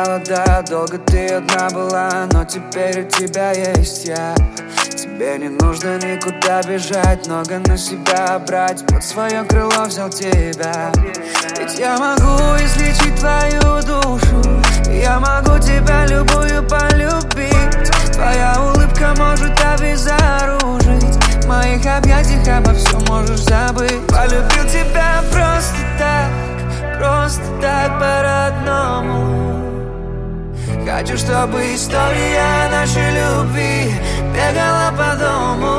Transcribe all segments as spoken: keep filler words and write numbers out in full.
сказала да, долго ты одна была, но теперь у тебя есть я. Тебе не нужно никуда бежать, много на себя брать, под свое крыло взял тебя. Ведь я могу излечить твою душу, я могу тебя любую полюбить. Твоя улыбка может обезоружить, в моих объятиях обо всем можешь забыть. Полюбил тебя просто так, просто так по-родному. Хочу, чтобы история нашей любви бегала по дому.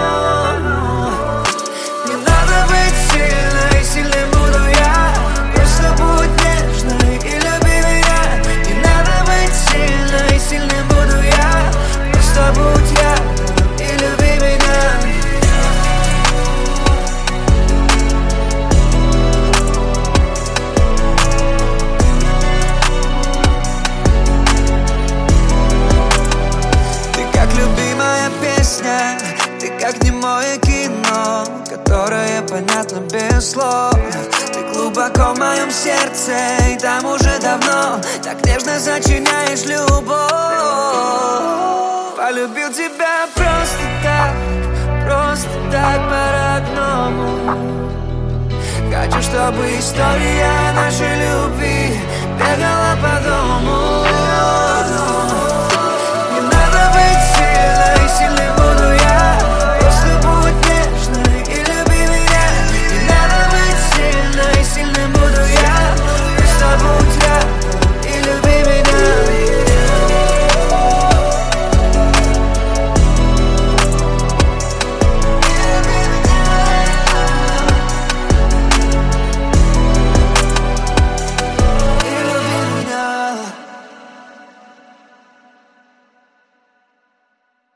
Не надо быть сильной, сильным буду я. Просто будь нежной и люби меня. Не надо быть сильной, сильным буду я. Просто будь я и люби меня. Ты как немое кино, которое понятно без слов. Ты глубоко в моем сердце, и там уже давно так нежно сочиняешь любовь. Полюбил тебя просто так, просто так по-родному. Хочу, чтобы история нашей любви бегала по дому.